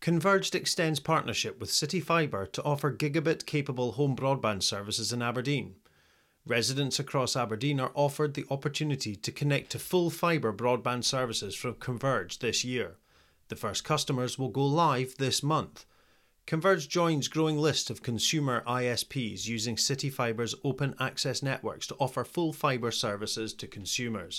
Converged extends partnership with CityFibre to offer gigabit-capable home broadband services in Aberdeen. Residents across Aberdeen are offered the opportunity to connect to full fibre broadband services from Converge this year. The first customers will go live this month. Converge joins growing list of consumer ISPs using CityFibre's open access networks to offer full fibre services to consumers.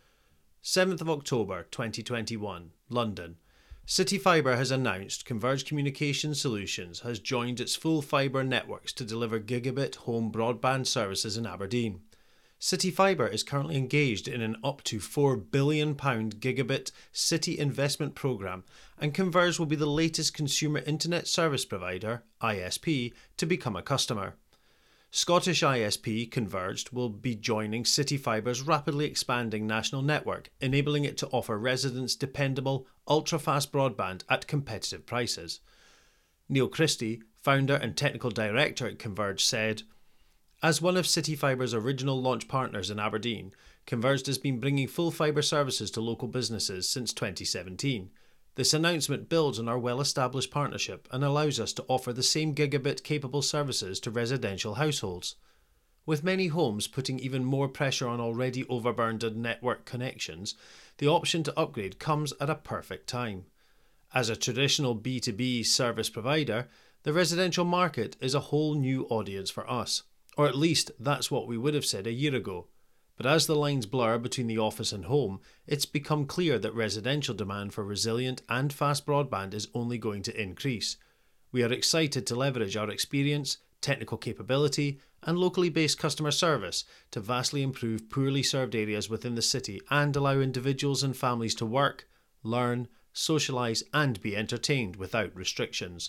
7th of October 2021, London. CityFibre has announced Converge Communication Solutions has joined its full fibre networks to deliver gigabit home broadband services in Aberdeen. CityFibre is currently engaged in an up to £4 billion gigabit city investment programme, and Converge will be the latest consumer internet service provider, ISP, to become a customer. Scottish ISP Converged will be joining CityFibre's rapidly expanding national network, enabling it to offer residents dependable, ultra-fast broadband at competitive prices. Neil Christie, founder and technical director at Converge, said, "As one of CityFibre's original launch partners in Aberdeen, Converged has been bringing full fibre services to local businesses since 2017. This announcement builds on our well-established partnership and allows us to offer the same gigabit-capable services to residential households. With many homes putting even more pressure on already overburdened network connections, the option to upgrade comes at a perfect time. As a traditional B2B service provider, the residential market is a whole new audience for us, or at least that's what we would have said a year ago. But as the lines blur between the office and home, it's become clear that residential demand for resilient and fast broadband is only going to increase. We are excited to leverage our experience, technical capability, and locally based customer service to vastly improve poorly served areas within the city and allow individuals and families to work, learn, socialise and be entertained without restrictions."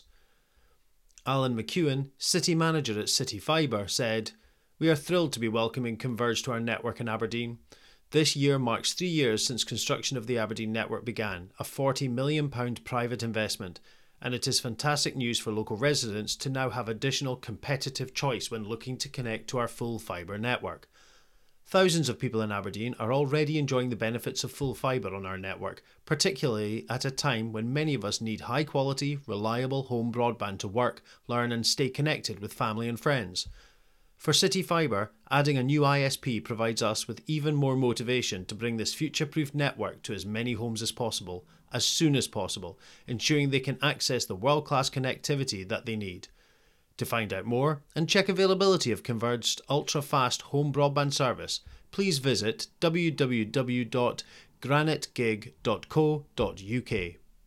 Alan McEwen, city manager at CityFibre, said, "We are thrilled to be welcoming Converge to our network in Aberdeen. This year marks 3 years since construction of the Aberdeen network began, a £40 million private investment, and it is fantastic news for local residents to now have additional competitive choice when looking to connect to our full fibre network. Thousands of people in Aberdeen are already enjoying the benefits of full fibre on our network, particularly at a time when many of us need high quality, reliable home broadband to work, learn and stay connected with family and friends. For CityFibre, adding a new ISP provides us with even more motivation to bring this future-proof network to as many homes as possible, as soon as possible, ensuring they can access the world-class connectivity that they need. To find out more and check availability of Converged ultra-fast home broadband service, please visit www.granitgig.co.uk.